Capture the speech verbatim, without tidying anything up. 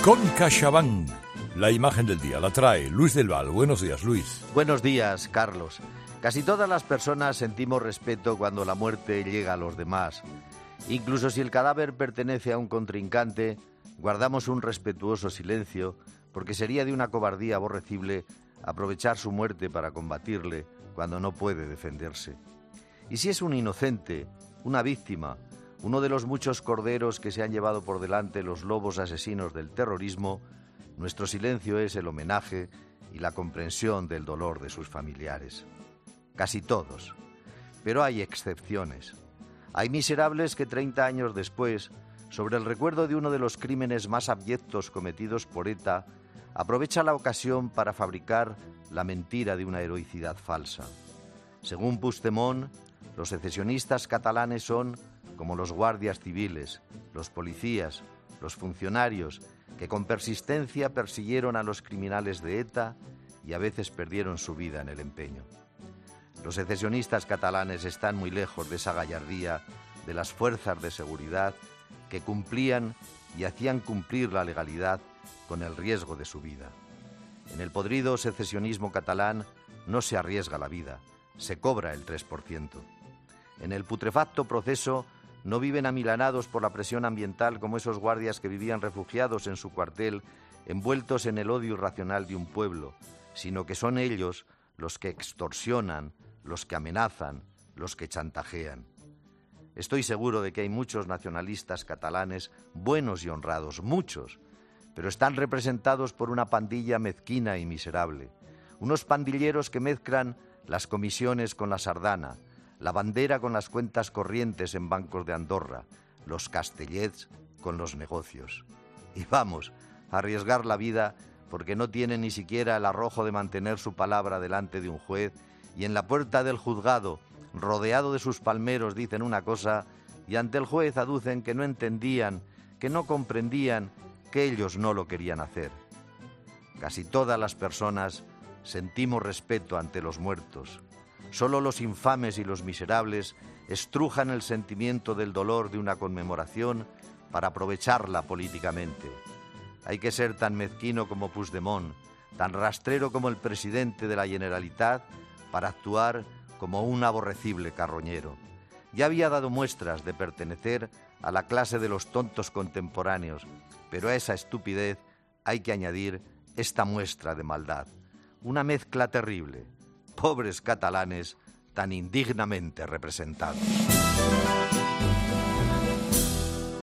Con CaixaBank, la imagen del día la trae Luis del Val. Buenos días, Luis. Buenos días, Carlos. Casi todas las personas sentimos respeto cuando la muerte llega a los demás. Incluso si el cadáver pertenece a un contrincante, guardamos un respetuoso silencio, porque sería de una cobardía aborrecible aprovechar su muerte para combatirle cuando no puede defenderse. Y si es un inocente, una víctima, uno de los muchos corderos que se han llevado por delante los lobos asesinos del terrorismo, nuestro silencio es el homenaje y la comprensión del dolor de sus familiares. Casi todos. Pero hay excepciones. Hay miserables que treinta años después, sobre el recuerdo de uno de los crímenes más abyectos cometidos por ETA, aprovecha la ocasión para fabricar la mentira de una heroicidad falsa. Según Puigdemont, los secesionistas catalanes son como los guardias civiles, los policías, los funcionarios que con persistencia persiguieron a los criminales de ETA y a veces perdieron su vida en el empeño. Los secesionistas catalanes están muy lejos de esa gallardía de las fuerzas de seguridad que cumplían y hacían cumplir la legalidad con el riesgo de su vida. En el podrido secesionismo catalán no se arriesga la vida, se cobra el tres por ciento. En el putrefacto proceso no viven amilanados por la presión ambiental como esos guardias que vivían refugiados en su cuartel, envueltos en el odio irracional de un pueblo, sino que son ellos los que extorsionan, los que amenazan, los que chantajean. Estoy seguro de que hay muchos nacionalistas catalanes buenos y honrados, muchos, pero están representados por una pandilla mezquina y miserable, unos pandilleros que mezclan las comisiones con la sardana, la bandera con las cuentas corrientes en bancos de Andorra, los castellets con los negocios. Y vamos a arriesgar la vida porque no tienen ni siquiera el arrojo de mantener su palabra delante de un juez y en la puerta del juzgado, rodeado de sus palmeros, dicen una cosa y ante el juez aducen que no entendían, que no comprendían, que ellos no lo querían hacer. Casi todas las personas sentimos respeto ante los muertos. Solo los infames y los miserables estrujan el sentimiento del dolor de una conmemoración para aprovecharla políticamente. Hay que ser tan mezquino como Puigdemont, tan rastrero como el presidente de la Generalitat para actuar como un aborrecible carroñero. Ya había dado muestras de pertenecer a la clase de los tontos contemporáneos, pero a esa estupidez hay que añadir esta muestra de maldad, una mezcla terrible. Pobres catalanes tan indignamente representados.